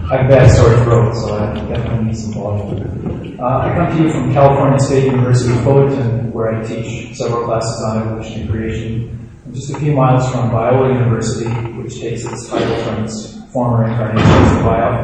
I have bad sore throat, so I definitely need some volume. I come to you from California State University, Fullerton, where I teach several classes on evolution and creation. I'm just a few miles from Biola University, which takes its title from its former incarnation,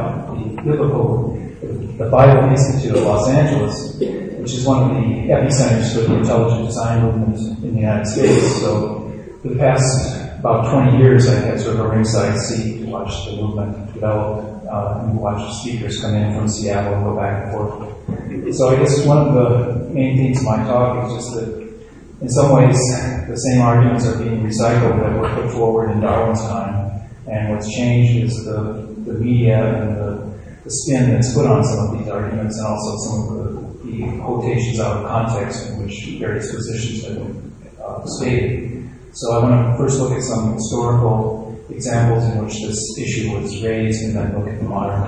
the Bible Institute of Los Angeles, which is one of the epicenters for the intelligent design movement in the United States. So for the past about 20 years, I've had sort of a ringside seat to watch the movement develop and watch speakers come in from Seattle and go back and forth. So I guess one of the main themes of my talk is just that in some ways the same arguments are being recycled that were put forward in Darwin's time, and what's changed is the media and the spin that's put on some of these arguments, and also some of the quotations out of context in which various positions have been stated. So I want to first look at some historical examples in which this issue was raised, and then look at the modern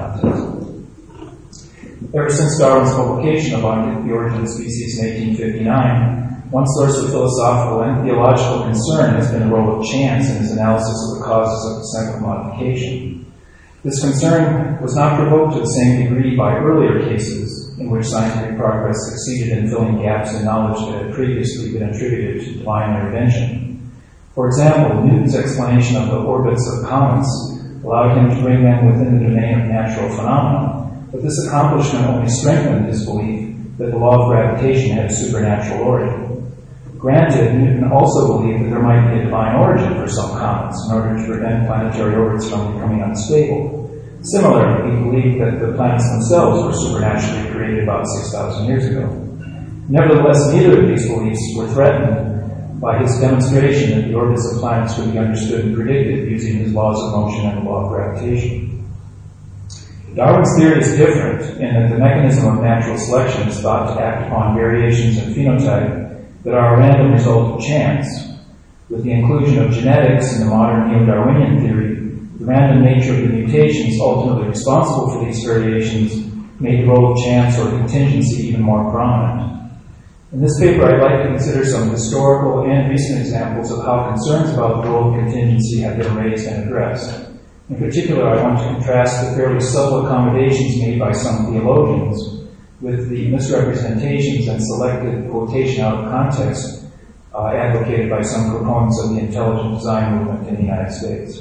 context. Ever since Darwin's publication of On the Origin of Species in 1859, one source of philosophical and theological concern has been the role of chance in his analysis of the causes of descent modification. This concern was not provoked to the same degree by earlier cases in which scientific progress succeeded in filling gaps in knowledge that had previously been attributed to divine intervention. For example, Newton's explanation of the orbits of comets allowed him to bring them within the domain of natural phenomena, but this accomplishment only strengthened his belief that the law of gravitation had a supernatural origin. Granted, Newton also believed that there might be a divine origin for some comets in order to prevent planetary orbits from becoming unstable. Similarly, he believed that the planets themselves were supernaturally created about 6,000 years ago. Nevertheless, neither of these beliefs were threatened by his demonstration that the orbits of planets could be understood and predicted using his laws of motion and the law of gravitation. Darwin's theory is different in that the mechanism of natural selection is thought to act upon variations in phenotype that are a random result of chance. With the inclusion of genetics in the modern neo-Darwinian theory, the random nature of the mutations ultimately responsible for these variations made the role of chance or contingency even more prominent. In this paper, I'd like to consider some historical and recent examples of how concerns about the role of contingency have been raised and addressed. In particular, I want to contrast the fairly subtle accommodations made by some theologians with the misrepresentations and selected quotation out of context advocated by some proponents of the intelligent design movement in the United States.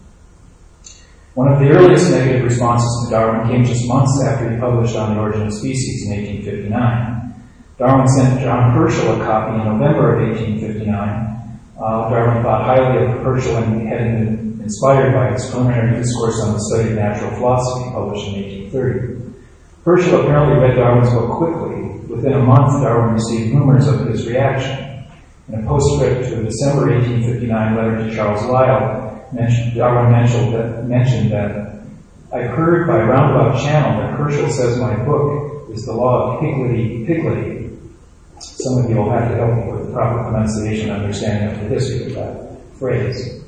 One of the earliest negative responses to Darwin came just months after he published On the Origin of Species in 1859. Darwin sent John Herschel a copy in November of 1859. Darwin thought highly of Herschel and had been inspired by his preliminary discourse on the study of natural philosophy published in 1830. Herschel apparently read Darwin's book quickly. Within a month, Darwin received rumors of his reaction. In a postscript to a December 1859 letter to Charles Lyell, Darwin mentioned that I've heard by roundabout channel that Herschel says my book is the law of higgledy-piggledy. Some of you will have to help me with the proper pronunciation and understanding of the history of that phrase.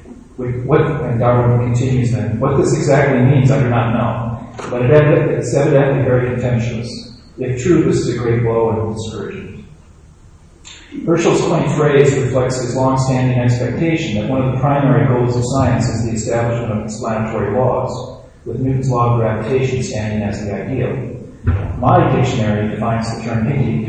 And Darwin continues then, what this exactly means I do not know, but it's evidently very contemptuous. If true, this is a great blow and discouragement. Herschel's quaint phrase reflects his long-standing expectation that one of the primary goals of science is the establishment of explanatory laws, with Newton's law of gravitation standing as the ideal. My dictionary defines the term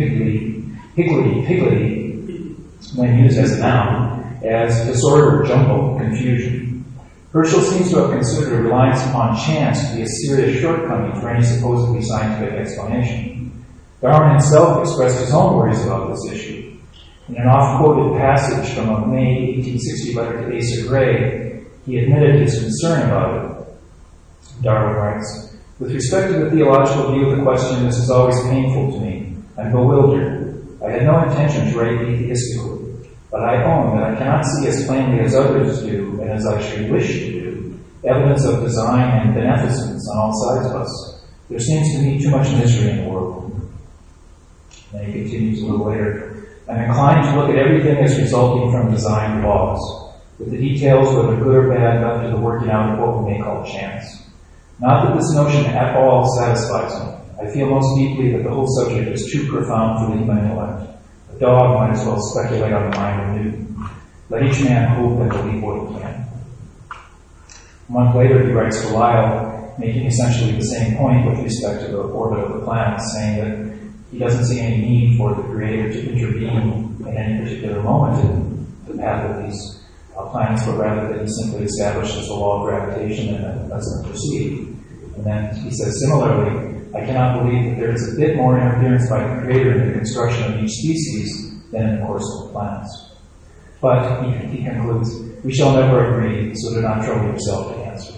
higgledy-piggledy, when used as a noun, as disorder, jumble, confusion. Herschel seems to have considered a reliance upon chance to be a serious shortcoming for any supposedly scientific explanation. Darwin himself expressed his own worries about this issue. In an oft-quoted passage from a May 1860 letter to Asa Gray, he admitted his concern about it. Darwin writes, with respect to the theological view of the question, this is always painful to me. I'm bewildered. I had no intention to write atheistically, but I own that I cannot see as plainly as others do, and as I should wish to do, evidence of design and beneficence on all sides of us. There seems to me too much misery in the world. And then he continues a little later. I'm inclined to look at everything as resulting from design laws, with the details, whether good or bad, left to the working out of what we may call chance. Not that this notion at all satisfies me. I feel most deeply that the whole subject is too profound for the human intellect. A dog might as well speculate on the mind of Newton. Let each man hope and believe what he can. A month later, he writes to Lyell, making essentially the same point with respect to the orbit of the planets, saying that he doesn't see any need for the Creator to intervene at any particular moment in the path of these planets, but rather that he simply establishes the law of gravitation and lets them proceed. And then he says, similarly, I cannot believe that there is a bit more interference by the Creator in the construction of each species than in the course of the planets. But, he concludes, we shall never agree, so do not trouble yourself to answer.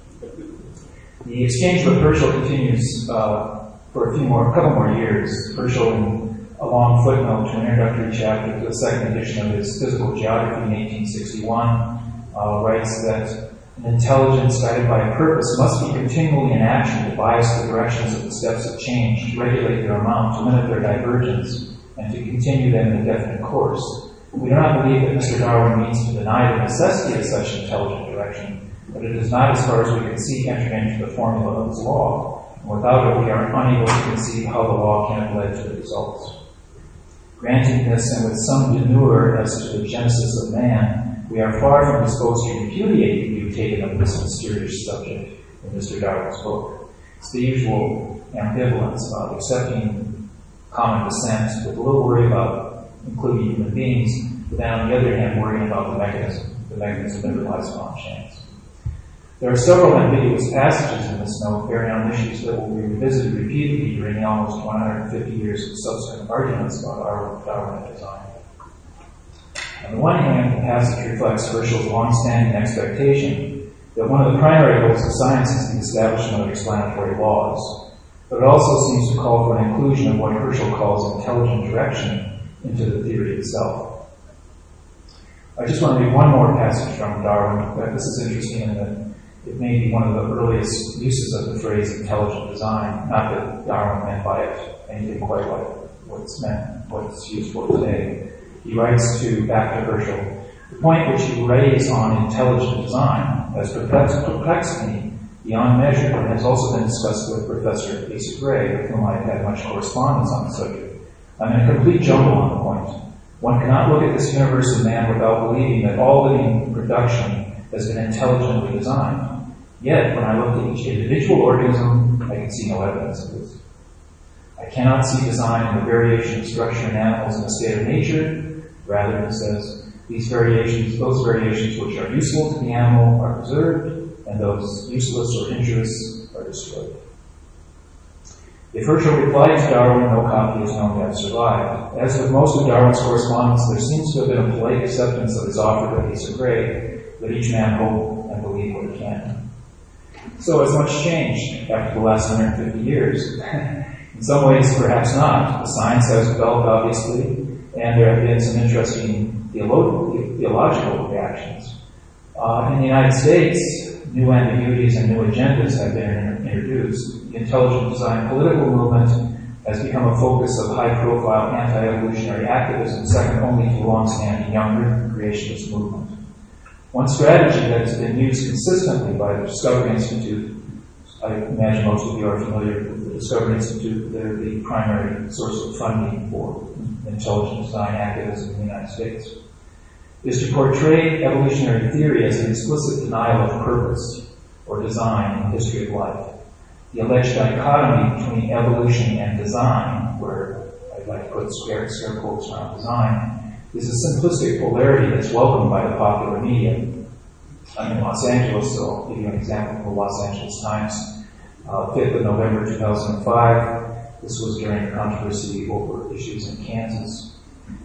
The exchange with Herschel continues for a couple more years. Herschel, in a long footnote to an introductory chapter to the second edition of his Physical Geography in 1861, writes that an intelligence guided by a purpose must be continually in action to bias the directions of the steps of change, to regulate their amount, to limit their divergence, and to continue them in a definite course. We do not believe that Mr. Darwin means to deny the necessity of such intelligent direction, but it is not, as far as we can see, entered into the formula of his law. And without it, we are unable to conceive how the law can have led to the results. Granting this, and with some demur as to the genesis of man, we are far from disposed to repudiate the view taken of this mysterious subject in Mr. Darwin's book. It's the usual ambivalence about accepting common descent with a little worry about including human beings, but then on the other hand, worrying about the mechanism that relies upon chance. There are several ambiguous passages in this note bearing on issues that will be revisited repeatedly during the almost 150 years of subsequent arguments about Darwin and design. On the one hand, the passage reflects Herschel's long-standing expectation that one of the primary goals of science is the establishment of explanatory laws, but it also seems to call for an inclusion of what Herschel calls intelligent direction into the theory itself. I just want to read one more passage from Darwin. This is interesting in that it may be one of the earliest uses of the phrase intelligent design, not that Darwin meant by it anything quite like what it's used for today. He writes back to Herschel, the point which you raise on intelligent design has perplexed me beyond measure and has also been discussed with Professor Asa Gray, with whom I have had much correspondence on the subject. I'm in a complete jumble on the point. One cannot look at this universe of man without believing that all living production has been intelligently designed. Yet, when I look at each individual organism, I can see no evidence of this. I cannot see design in the variation of structure in animals in a state of nature. Rather, it says, those variations which are useful to the animal are preserved, and those useless or injurious are destroyed. If Herschel replied to Darwin, no copy is known to have survived. As with most of Darwin's correspondence, there seems to have been a polite acceptance of his offer to Asa Gray, that each man hope and believe what he can. So has much changed after the last 150 years? In some ways, perhaps not. The science has developed, obviously, and there have been some interesting theological reactions. In the United States, new ambiguities and new agendas have been introduced. The intelligent design political movement has become a focus of high-profile anti-evolutionary activism, second only to the long-standing young Earth creationist movement. One strategy that has been used consistently by the Discovery Institute, I imagine most of you are familiar with the Discovery Institute, they're the primary source of funding for intelligent design activism in the United States, is to portray evolutionary theory as an explicit denial of purpose or design in the history of life. The alleged dichotomy between evolution and design, where I'd like to put scare quotes around design, is a simplistic polarity that's welcomed by the popular media. I'm in Los Angeles, so I'll give you an example from the Los Angeles Times, 5th of November 2005. This was during the controversy over issues in Kansas.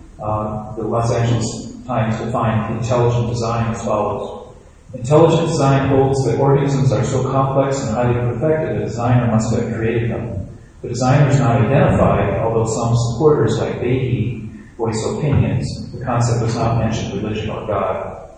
The Los Angeles Times defined intelligent design as follows. Intelligent design holds that organisms are so complex and highly perfected a designer must have created them. The designer is not identified, although some supporters like Beatty voice opinions. The concept does not mention religion or God.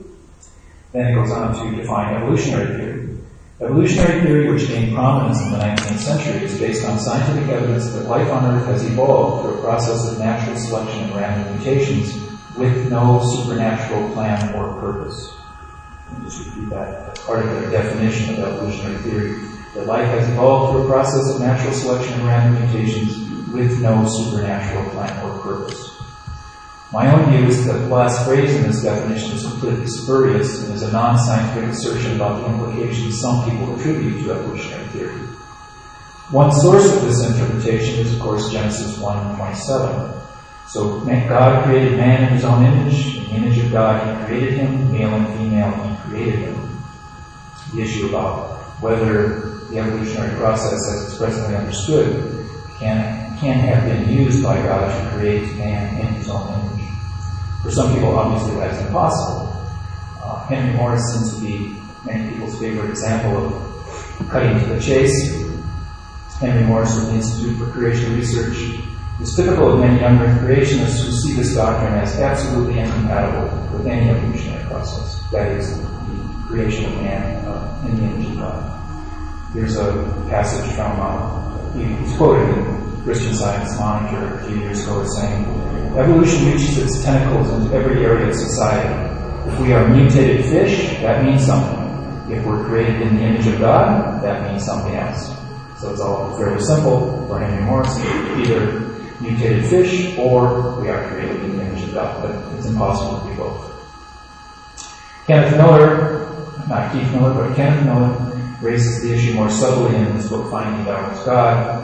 Then it goes on to define evolutionary theory. Evolutionary theory, which gained prominence in the 19th century, is based on scientific evidence that life on Earth has evolved through a process of natural selection and random mutations with no supernatural plan or purpose. Let me just repeat that. That's part of their definition of evolutionary theory. That life has evolved through a process of natural selection and random mutations with no supernatural plan or purpose. My own view is that the last phrase in this definition is completely spurious and is a non-scientific assertion about the implications some people attribute to evolutionary theory. One source of this interpretation is, of course, Genesis 1:27. So God created man in his own image. In the image of God he created him, male and female he created him. The issue about whether the evolutionary process as it's presently understood can have been used by God to create man in his own image. For some people, obviously, that's impossible. Henry Morris seems to be many people's favorite example of cutting to the chase. Henry Morris of the Institute for Creation Research is typical of many young earth creationists who see this doctrine as absolutely incompatible with any evolutionary process. That is, the creation of man in the image of God. Here's a passage from, he's quoted in Christian Science Monitor a few years ago as saying, "Evolution reaches its tentacles into every area of society. If we are mutated fish, that means something. If we're created in the image of God, that means something else." So it's all fairly simple for Henry Morris. Either mutated fish or we are created in the image of God, but it's impossible to be both. Kenneth Miller, not Keith Miller, but Kenneth Miller, raises the issue more subtly in his book, Finding Darwin's God.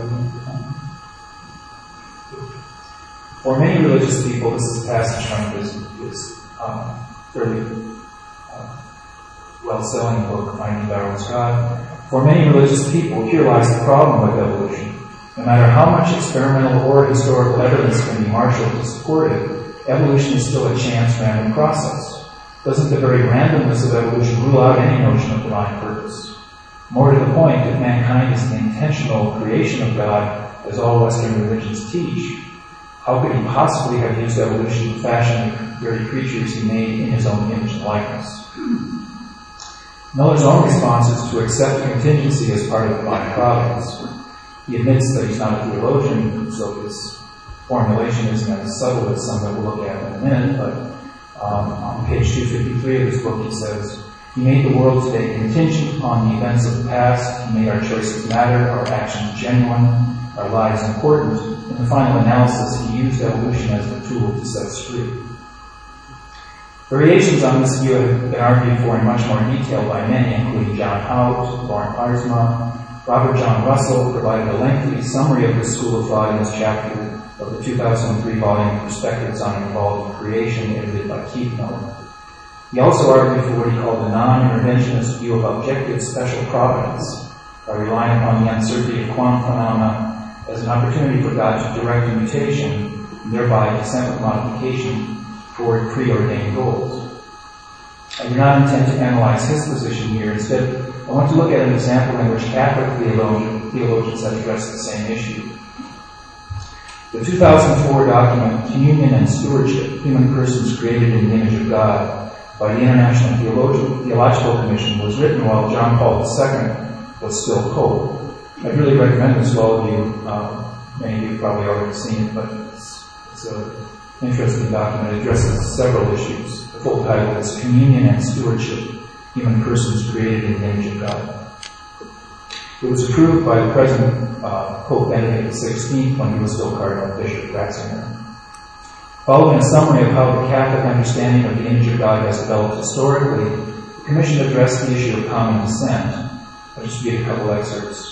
For many religious people, this is a passage from his fairly well-selling book, Finding Darwin's God. For many religious people, here lies the problem with evolution. No matter how much experimental or historical evidence can be marshaled to support it, evolution is still a chance random process. Doesn't the very randomness of evolution rule out any notion of divine purpose? More to the point, if mankind is the intentional creation of God, as all Western religions teach, how could he possibly have used evolution to fashion the very creatures he made in his own image and likeness? Miller's own response is to accept contingency as part of divine providence. He admits that he's not a theologian, so his formulation isn't as subtle as some that we'll look at in a minute, but on page 253 of his book he says, "He made the world today contingent upon the events of the past. He made our choices matter, our actions genuine, our lives important. In the final analysis, he used evolution as the tool to set us free." Variations on this view have been argued for in much more detail by many, including John Hout, Loren Haarsma. Robert John Russell provided a lengthy summary of this school of thought in his chapter of the 2003 volume Perspectives on Evolving Creation, edited by Keith Miller. He also argued for what he called the non-interventionist view of objective special providence, by relying upon the uncertainty of quantum phenomena as an opportunity for God to direct a mutation, and thereby descent with modification toward preordained goals. I do not intend to analyze his position here. Instead, I want to look at an example in which Catholic theologians have addressed the same issue. The 2004 document, Communion and Stewardship, Human Persons Created in the Image of God, by the International Theological Commission, was written while John Paul II was still Pope. I'd really recommend this to all of you. Many of you have probably already seen it, but it's an interesting document. It addresses several issues. The full title is Communion and Stewardship, Human Persons Created in the Image of God. It was approved by the present Pope Benedict XVI when he was still Cardinal Bishop Ratzinger. Following a summary of how the Catholic understanding of the image of God has developed historically, the Commission addressed the issue of common descent. I'll just read a couple excerpts.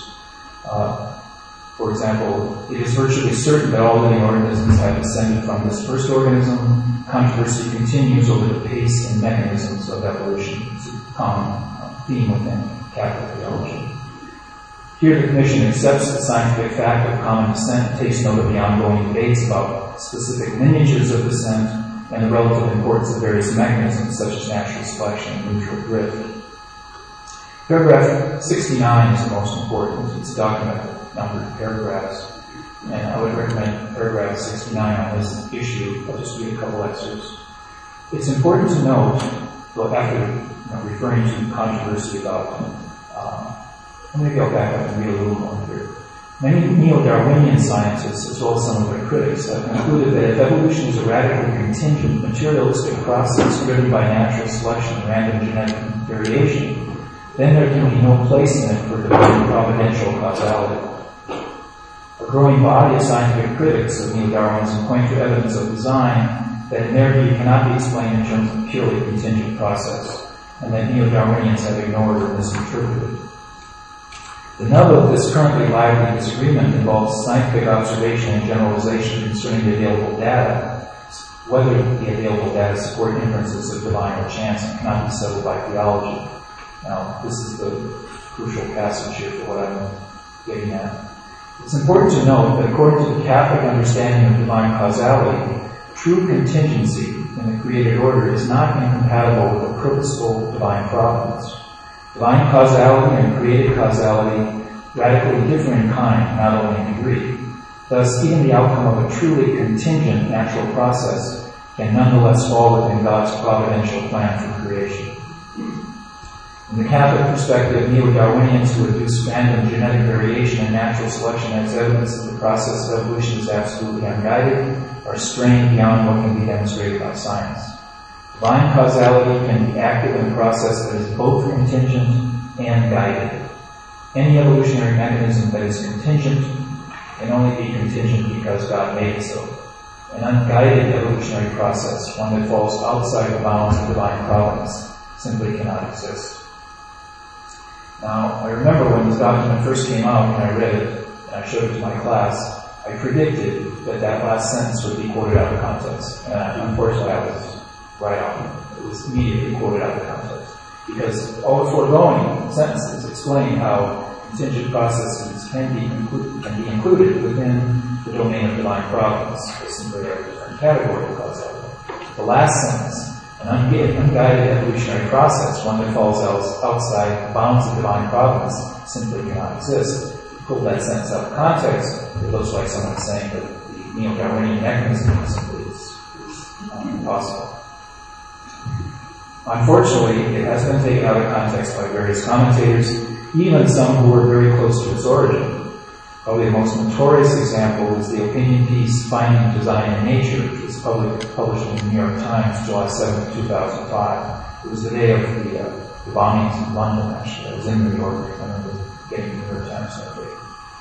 For example, it is virtually certain that all living organisms have descended from this first organism. Controversy continues over the pace and mechanisms of evolution. It's a common theme within Catholic theology. Here the Commission accepts the scientific fact of common descent, takes note of the ongoing debates about specific lineages of descent, and the relative importance of various mechanisms such as natural selection and neutral drift. Paragraph 69 is the most important. It's a document with numbered paragraphs. And I would recommend paragraph 69 on this issue. I'll just read a couple excerpts. It's important to note, well, after referring to controversy about, maybe I'll back up and read a little more here. Many neo-Darwinian scientists, as well as some of their critics, have concluded that if evolution is a radically contingent, materialistic process driven by natural selection and random genetic variation, then there can be no place in it for divine providential causality. A growing body of scientific critics of neo-Darwinism point to evidence of design that in their view cannot be explained in terms of purely contingent process, and that neo-Darwinians have ignored or misinterpreted. The nub of this currently lively disagreement involves scientific observation and generalization concerning the available data, whether the available data support inferences of divine or chance and cannot be settled by theology. Now, this is the crucial passage here for what I'm getting at. It's important to note that according to the Catholic understanding of divine causality, true contingency in the created order is not incompatible with a purposeful divine providence. Divine causality and created causality radically differ in kind, not only in degree. Thus, even the outcome of a truly contingent natural process can nonetheless fall within God's providential plan for creation. In the Catholic perspective, neo-Darwinians who adduce random genetic variation and natural selection as evidence that the process of evolution is absolutely unguided are straying beyond what can be demonstrated by science. Divine causality can be active in a process that is both contingent and guided. Any evolutionary mechanism that is contingent can only be contingent because God made it so. An unguided evolutionary process, one that falls outside the bounds of divine providence, simply cannot exist. Now, I remember when this document first came out and I read it, and I showed it to my class, I predicted that that last sentence would be quoted out of context. And unfortunately, I was right on. It was immediately quoted out of context. Because all the foregoing sentences explain how contingent processes can be included within the domain of divine providence. They simply are a different category of causality. The last sentence, an unguided evolutionary process, one that falls outside the bounds of divine providence, simply cannot exist. If you pull that sentence out of context, it looks like someone saying that the neo-Darwinian mechanism simply is impossible. Unfortunately, it has been taken out of context by various commentators, even some who were very close to its origin. Probably the most notorious example is the opinion piece Finding Design in Nature, which was published in the New York Times, July 7, 2005. It was the day of the bombings in London, actually. I was in New York. I remember getting the New York Times that day.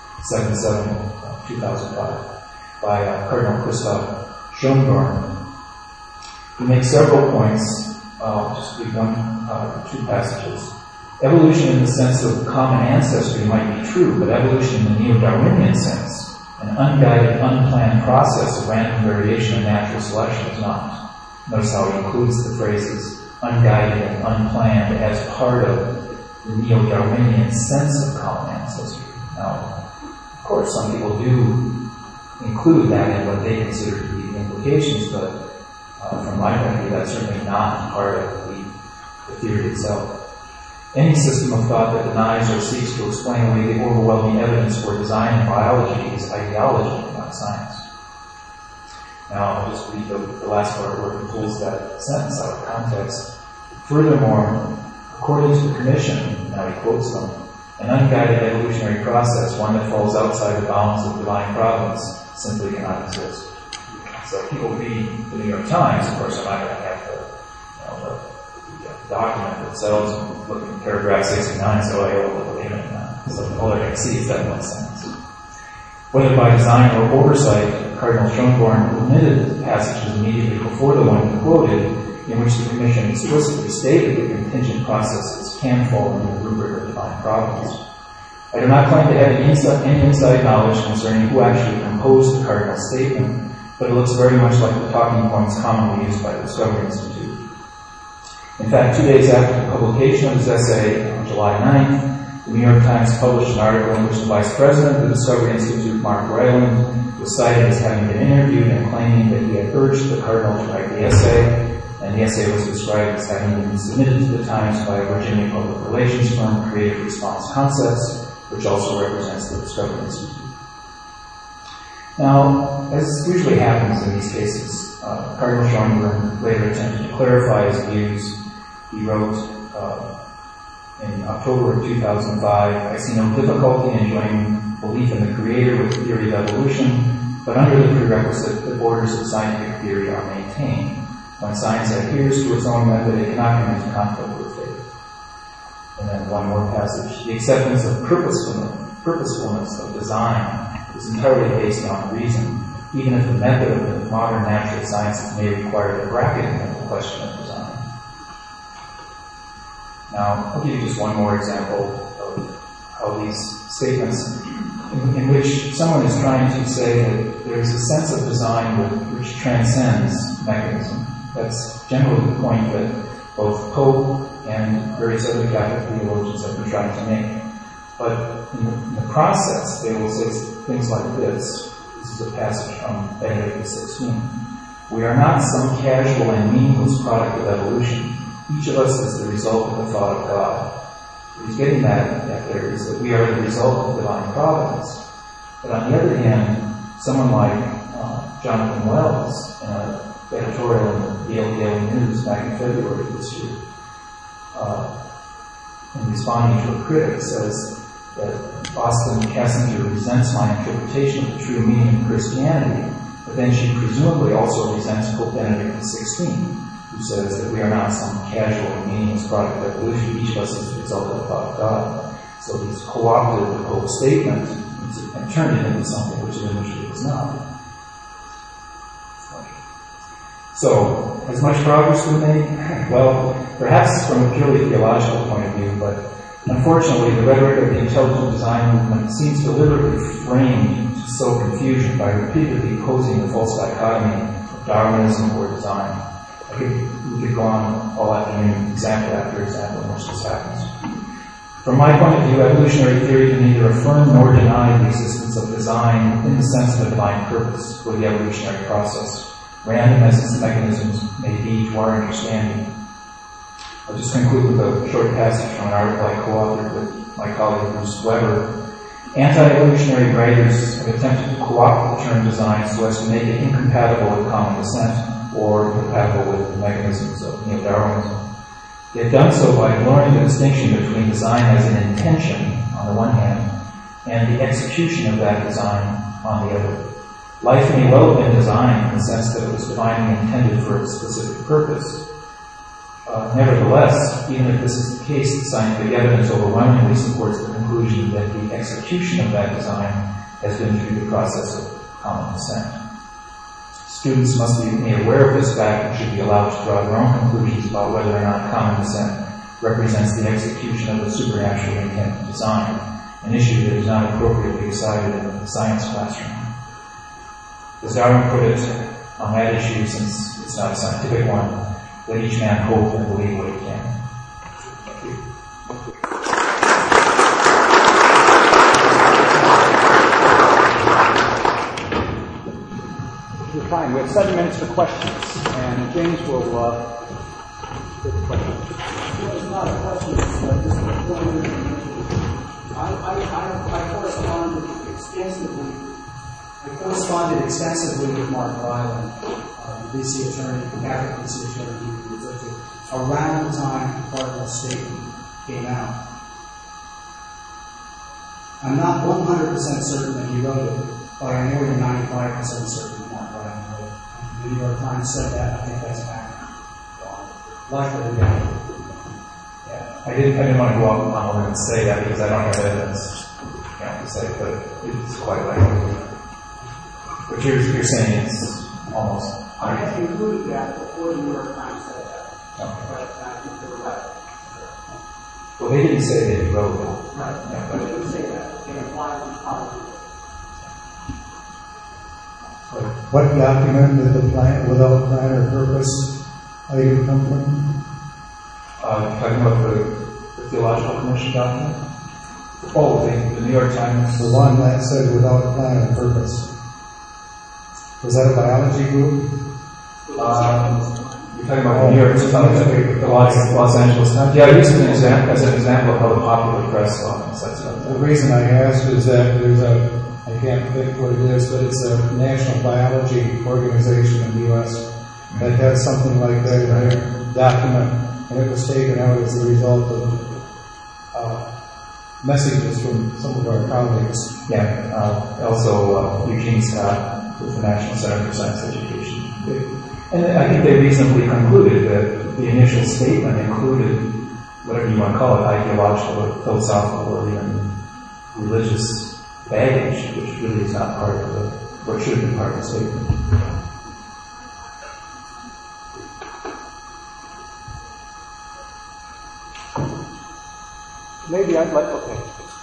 7/7/2005, by Cardinal Christoph Schönborn. He makes several points. I'll just read two passages. Evolution in the sense of common ancestry might be true, but evolution in the neo-Darwinian sense, an unguided, unplanned process of random variation and natural selection, is not. Notice how he includes the phrases unguided and unplanned as part of the neo-Darwinian sense of common ancestry. Now, of course, some people do include that in what they consider to be the implications, but from my point of view, that's certainly not part of the theory itself. Any system of thought that denies or seeks to explain away the overwhelming evidence for design in biology is ideology, not science. Now, I'll just read the last part where he pulls that sentence out of context. Furthermore, according to the Commission, now he quotes them, an unguided evolutionary process, one that falls outside the bounds of divine providence, simply cannot exist. So people read the New York Times, of course, I'm not going to have the document that settles and look at paragraph 69, so wait a minute now. So all I can see is that one sentence. Whether by design or oversight, Cardinal Schönborn omitted passages immediately before the one quoted, in which the Commission explicitly stated that contingent processes can fall under the rubric of divine providence. I do not claim to have any inside knowledge concerning who actually composed the Cardinal's statement, but it looks very much like the talking points commonly used by the Discovery Institute. In fact, 2 days after the publication of his essay, on July 9th, the New York Times published an article in which the Vice President of the Discovery Institute, Mark Ryland, was cited as having been interviewed and claiming that he had urged the Cardinal to write the essay, and the essay was described as having been submitted to the Times by a Virginia public relations firm, Creative Response Concepts, which also represents the Discovery Institute. Now, as usually happens in these cases, Cardinal Schönborn later attempted to clarify his views. He wrote in October of 2005, I see no difficulty in joining belief in the Creator with the theory of evolution, but under the prerequisite that borders of scientific theory are maintained. When science adheres to its own method, it cannot come into conflict with faith. And then one more passage. The acceptance of purposefulness of design is entirely based on reason, even if the method of the modern natural sciences may require the bracketing of the question of design. Now, I'll give you just one more example of how these statements, in which someone is trying to say that there's a sense of design which transcends mechanism. That's generally the point that both Pope and various other Catholic theologians have been trying to make. But in the process, they will say things like this. This is a passage from Benedict XVI. We are not some casual and meaningless product of evolution. Each of us is the result of the thought of God. What he's getting at there is that we are the result of divine providence. But on the other hand, someone like Jonathan Wells, in an editorial in the Yale Daily News back in February of this year, in responding to a critic, says that Boston Cassinger resents my interpretation of the true meaning of Christianity, but then she presumably also resents Pope Benedict XVI, who says that we are not some casual and meaningless product of evolution. Each of us is the result of the thought of God. So he's co-opted the Pope's statement and turned it into something which it initially was not. So, has much progress been made? Well, perhaps from a purely theological point of view, but unfortunately the rhetoric of the intelligent design movement seems deliberately framed to sow confusion by repeatedly posing the false dichotomy of Darwinism or design. We could go on all afternoon, example after example, in which this happens. From my point of view, evolutionary theory can neither affirm nor deny the existence of design in the sense of a divine purpose for the evolutionary process, random as its mechanisms may be to our understanding. I'll just conclude with a short passage from an article I co-authored with my colleague Bruce Weber. Anti-evolutionary writers have attempted to co-opt the term design so as to make it incompatible with common descent or incompatible with the mechanisms of neo-Darwinism. They have done so by ignoring the distinction between design as an intention, on the one hand, and the execution of that design on the other. Life may well have been designed in the sense that it was divinely intended for a specific purpose. Nevertheless, even if this is the case, the scientific evidence overwhelmingly supports the conclusion that the execution of that design has been through the process of common descent. Students must be made aware of this fact and should be allowed to draw their own conclusions about whether or not common descent represents the execution of a supernaturally intended design, an issue that is not appropriately decided in the science classroom. As Darwin put it on that issue, since it's not a scientific one, let each man hope and believe what he can. Thank you. We're fine. We have 7 minutes for questions, and James will take the questions. It's not a question, it's just a point of information. I corresponded extensively with Mark Ryland, the D.C. attorney, the Catholic D.C. attorney he referred to, around the time the Cardinal statement came out. I'm not 100% certain that he wrote it, but I'm more than 95% certain that Mark Ryland wrote it. The New York Times said that. I think that's accurate. Likely, yeah. I didn't want to go out on a limb and say that because I don't have evidence to say, but it's quite likely. What you're saying is almost. I have concluded that before the New York Times said that. Okay. But I think they're right. Well, they didn't say that he wrote it. Right. Yeah, But they would say that. It applies to policy. What document did the plan, without plan or purpose, item come from? Talking about the Theological Commission document? Oh, the New York Times. The one that said without plan or purpose. Was that a biology group? You're talking about New York, the Los Angeles Times. Yeah, I used it as an example of how the popular press often sets it up. The reason I asked is that there's I can't think what it is, but it's a national biology organization in the U.S. that had something like that in their document, and it was taken out as a result of messages from some of our colleagues. Yeah, also Eugene Scott with the National Center for Science Education. And I think they reasonably concluded that the initial statement included whatever you want to call it, ideological or philosophical or even religious baggage, which really is not part of the, or should be part of the statement. Maybe I'd like, okay.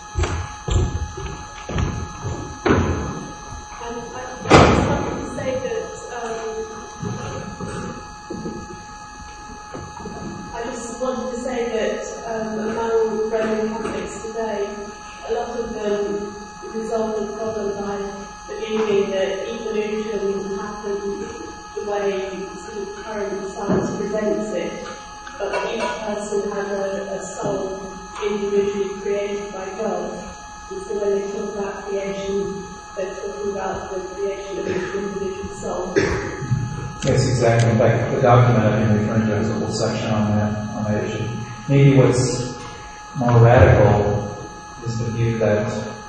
I just wanted to say that among Roman Catholics today, a lot of them resolve the problem by believing that evolution happened the way sort of current science presents it, but each person has a soul individually created by God. And so when they talk about creation, they're talking about the creation of each individual soul. Yes, exactly. In fact, the document I've been referring to has a whole section on that issue. Maybe what's more radical is the view that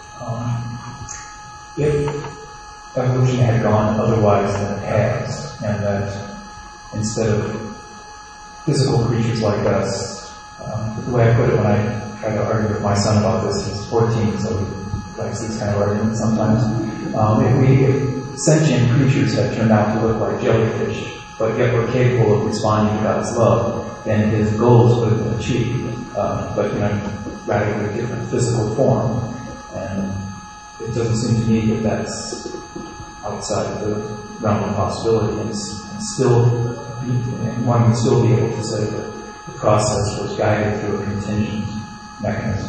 if evolution had gone otherwise than it has, and that instead of physical creatures like us, the way I put it when I try to argue with my son about this, he's 14, so he likes these kind of arguments sometimes. If sentient creatures had turned out to look like jellyfish, but yet were capable of responding to God's love, then his goals would have been achieved, but in a radically different physical form. And it doesn't seem to me that that's outside the realm of possibility, and one would still be able to say that the process was guided through a contingent mechanism.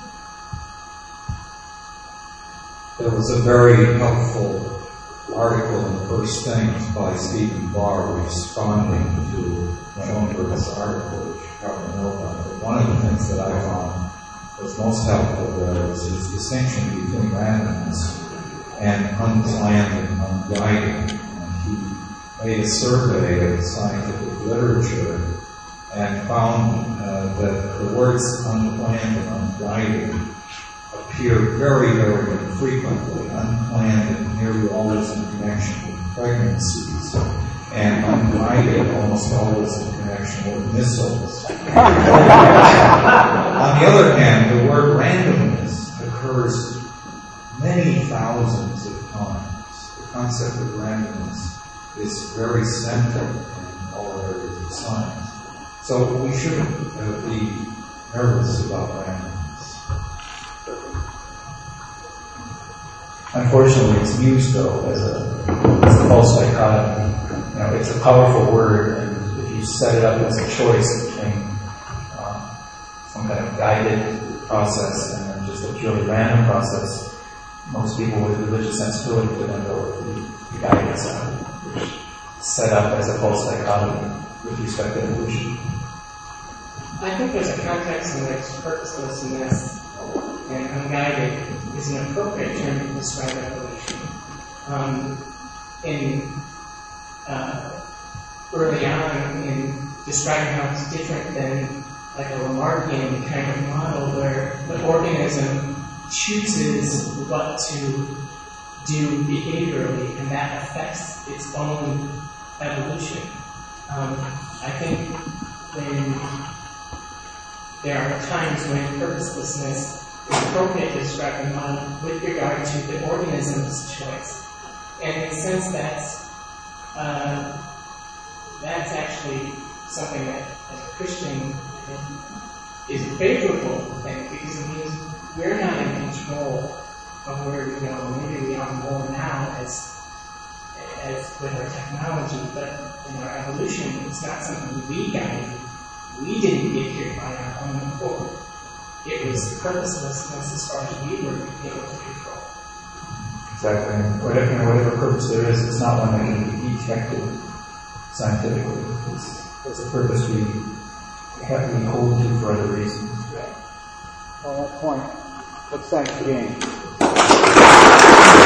There was a very helpful article in First Things by Stephen Barr responding to Schoenberg's article, which you probably know about. But one of the things that I found was most helpful there was his distinction between randomness and unplanned and unguided. And he made a survey of scientific literature and found that the words unplanned and unguided appear very, very infrequently. Unplanned and nearly always in connection with pregnancies, and unguided almost always in connection with missiles. On the other hand, the word randomness occurs many thousands of times. The concept of randomness is very central in all areas of science. So we shouldn't be nervous about randomness. Unfortunately, it's used, though, as a false dichotomy. It's a powerful word, and if you set it up as a choice between some kind of guided process and then just a purely random process, most people with religious sensibility to them go with the guided side, which is set up as a false dichotomy with respect to evolution. I think there's a context in which purposelessness and unguided is an appropriate term to describe evolution. Early on, in describing how it's different than like a Lamarckian kind of model where the organism chooses what to do behaviorally and that affects its own evolution. I think when there are times when purposelessness is appropriate to describe a model with regard to the organism's choice. And in a sense, that's actually something that, as a Christian, is a favorable thing because it means we're not in control of where we go. Maybe we are more now as with our technology, but in our evolution, it's not something we guided. We didn't get here by our own accord. It was purposelessness as far as we were able to control. Exactly. Whatever purpose there is, it's not one that can be detected scientifically. It's a purpose we hold to for other reasons. On that point, let's thank James.